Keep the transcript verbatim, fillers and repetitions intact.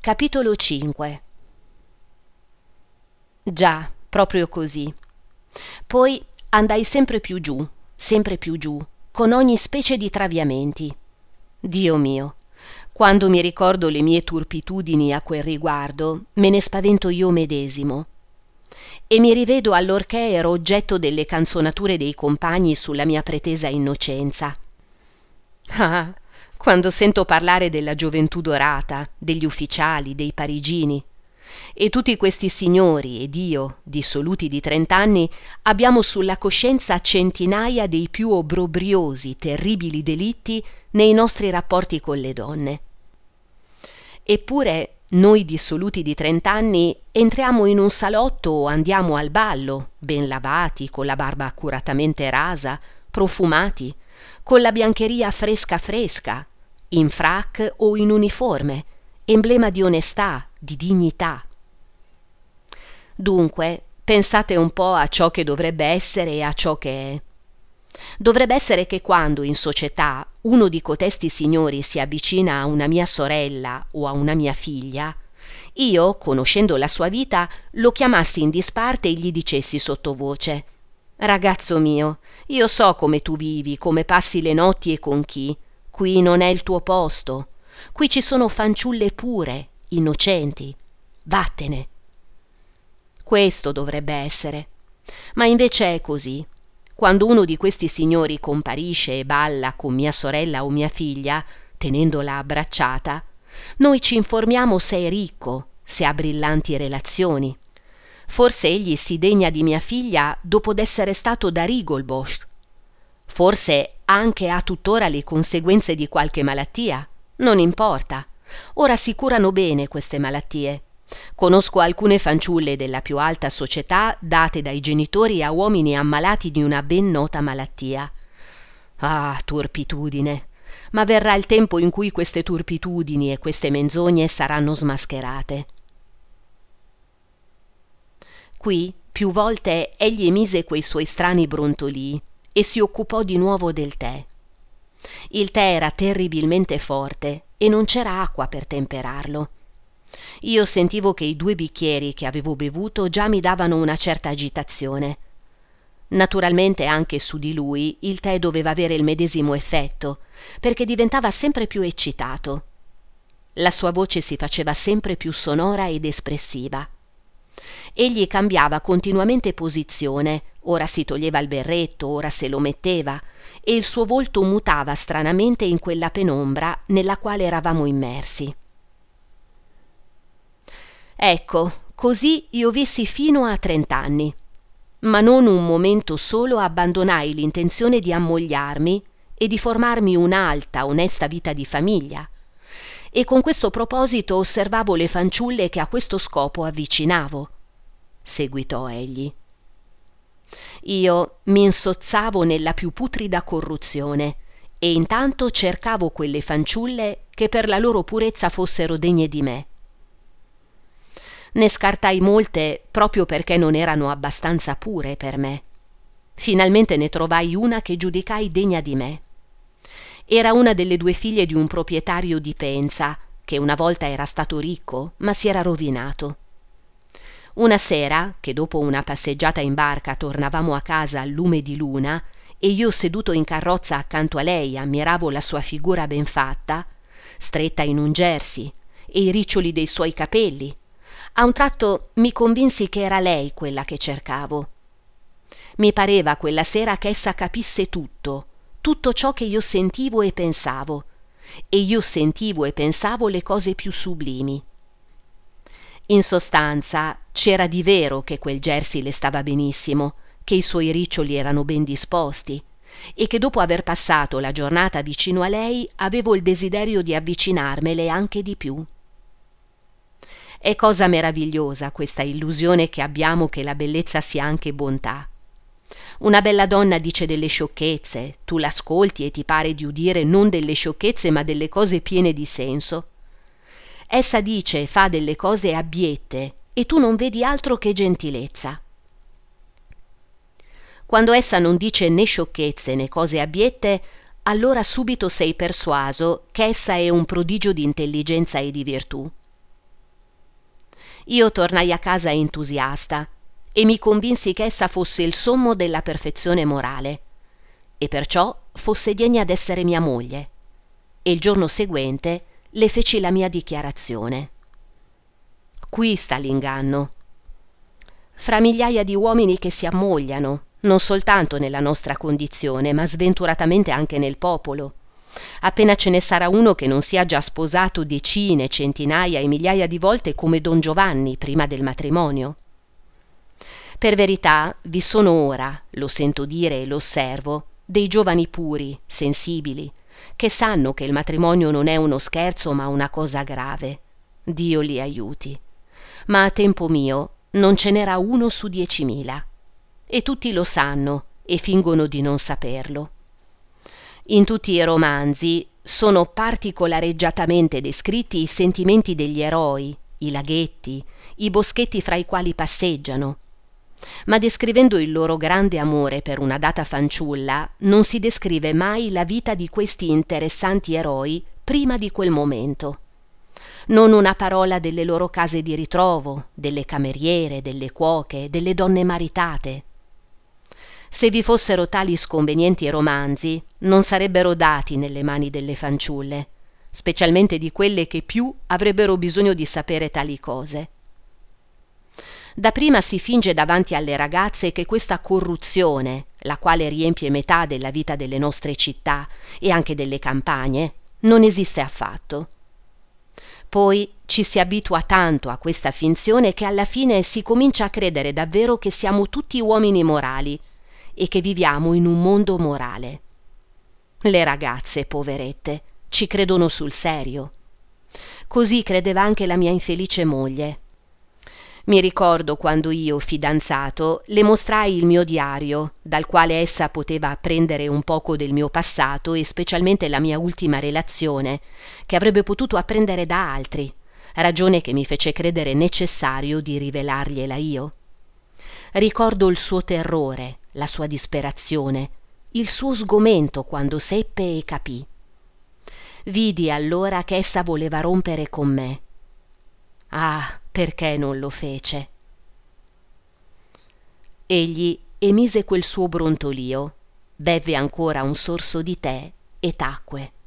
Capitolo cinque. Già, proprio così. Poi andai sempre più giù, sempre più giù, con ogni specie di traviamenti. Dio mio, quando mi ricordo le mie turpitudini a quel riguardo, me ne spavento io medesimo. E mi rivedo allorché ero oggetto delle canzonature dei compagni sulla mia pretesa innocenza. Ah, quando sento parlare della gioventù dorata, degli ufficiali, dei parigini, e tutti questi signori ed io, dissoluti di trent'anni, abbiamo sulla coscienza centinaia dei più obbrobriosi, terribili delitti nei nostri rapporti con le donne. Eppure noi dissoluti di trent'anni entriamo in un salotto o andiamo al ballo, ben lavati, con la barba accuratamente rasa, profumati, con la biancheria fresca fresca, in frac o in uniforme, emblema di onestà, di dignità. Dunque, pensate un po' a ciò che dovrebbe essere e a ciò che è. Dovrebbe essere che quando in società uno di cotesti signori si avvicina a una mia sorella o a una mia figlia, io, conoscendo la sua vita, lo chiamassi in disparte e gli dicessi sottovoce: «Ragazzo mio, io so come tu vivi, come passi le notti e con chi. Qui non è il tuo posto. Qui ci sono fanciulle pure, innocenti. Vattene». Questo dovrebbe essere. Ma invece è così. Quando uno di questi signori comparisce e balla con mia sorella o mia figlia, tenendola abbracciata, noi ci informiamo se è ricco, se ha brillanti relazioni. Forse egli si degna di mia figlia dopo d'essere stato da Rigolbosch. Forse anche ha tuttora le conseguenze di qualche malattia. Non importa. Ora si curano bene queste malattie. Conosco alcune fanciulle della più alta società date dai genitori a uomini ammalati di una ben nota malattia. Ah, turpitudine! Ma verrà il tempo in cui queste turpitudini e queste menzogne saranno smascherate. Qui più volte egli emise quei suoi strani brontolii e si occupò di nuovo del tè. Il tè era terribilmente forte e non c'era acqua per temperarlo. Io sentivo che i due bicchieri che avevo bevuto già mi davano una certa agitazione. Naturalmente anche su di lui il tè doveva avere il medesimo effetto, perché diventava sempre più eccitato. La sua voce si faceva sempre più sonora ed espressiva. Egli cambiava continuamente posizione, ora si toglieva il berretto, ora se lo metteva, e il suo volto mutava stranamente in quella penombra nella quale eravamo immersi. Ecco, così io vissi fino a trent'anni, ma non un momento solo abbandonai l'intenzione di ammogliarmi e di formarmi un'alta, onesta vita di famiglia, e con questo proposito osservavo le fanciulle che a questo scopo avvicinavo. Seguitò egli. Io mi insozzavo nella più putrida corruzione e intanto cercavo quelle fanciulle che per la loro purezza fossero degne di me. Ne scartai molte proprio perché non erano abbastanza pure per me. Finalmente ne trovai una che giudicai degna di me. Era una delle due figlie di un proprietario di Penza, che una volta era stato ricco, ma si era rovinato. Una sera, che dopo una passeggiata in barca tornavamo a casa al lume di luna, e io seduto in carrozza accanto a lei ammiravo la sua figura ben fatta, stretta in un jersey, e i riccioli dei suoi capelli, a un tratto mi convinsi che era lei quella che cercavo. Mi pareva quella sera che essa capisse tutto, tutto ciò che io sentivo e pensavo, e io sentivo e pensavo le cose più sublimi. In sostanza, c'era di vero che quel jersey le stava benissimo, che i suoi riccioli erano ben disposti, e che dopo aver passato la giornata vicino a lei avevo il desiderio di avvicinarmele anche di più. È cosa meravigliosa questa illusione che abbiamo che la bellezza sia anche bontà. Una bella donna dice delle sciocchezze, tu l'ascolti e ti pare di udire non delle sciocchezze ma delle cose piene di senso. Essa dice e fa delle cose abbiette e tu non vedi altro che gentilezza. Quando essa non dice né sciocchezze né cose abbiette, allora subito sei persuaso che essa è un prodigio di intelligenza e di virtù. Io tornai a casa entusiasta e mi convinsi che essa fosse il sommo della perfezione morale e perciò fosse degna d'essere mia moglie, e il giorno seguente le feci la mia dichiarazione. Qui sta l'inganno. Fra migliaia di uomini che si ammogliano, non soltanto nella nostra condizione, ma sventuratamente anche nel popolo, appena ce ne sarà uno che non sia già sposato decine, centinaia e migliaia di volte come Don Giovanni prima del matrimonio. Per verità vi sono ora, lo sento dire e lo osservo, dei giovani puri, sensibili, che sanno che il matrimonio non è uno scherzo ma una cosa grave. Dio li aiuti. Ma a tempo mio non ce n'era uno su diecimila. E tutti lo sanno e fingono di non saperlo. In tutti i romanzi sono particolareggiatamente descritti i sentimenti degli eroi, i laghetti, i boschetti fra i quali passeggiano. Ma descrivendo il loro grande amore per una data fanciulla, non si descrive mai la vita di questi interessanti eroi prima di quel momento. Non una parola delle loro case di ritrovo, delle cameriere, delle cuoche, delle donne maritate. Se vi fossero tali sconvenienti romanzi, non sarebbero dati nelle mani delle fanciulle, specialmente di quelle che più avrebbero bisogno di sapere tali cose. Dapprima si finge davanti alle ragazze che questa corruzione, la quale riempie metà della vita delle nostre città e anche delle campagne, non esiste affatto. Poi ci si abitua tanto a questa finzione che alla fine si comincia a credere davvero che siamo tutti uomini morali e che viviamo in un mondo morale. Le ragazze, poverette, ci credono sul serio. Così credeva anche la mia infelice moglie. Mi ricordo quando io, fidanzato, le mostrai il mio diario, dal quale essa poteva apprendere un poco del mio passato e specialmente la mia ultima relazione, che avrebbe potuto apprendere da altri, ragione che mi fece credere necessario di rivelargliela io. Ricordo il suo terrore, la sua disperazione, il suo sgomento quando seppe e capì. Vidi allora che essa voleva rompere con me. Ah, perché non lo fece? Egli emise quel suo brontolio, bevve ancora un sorso di tè e tacque.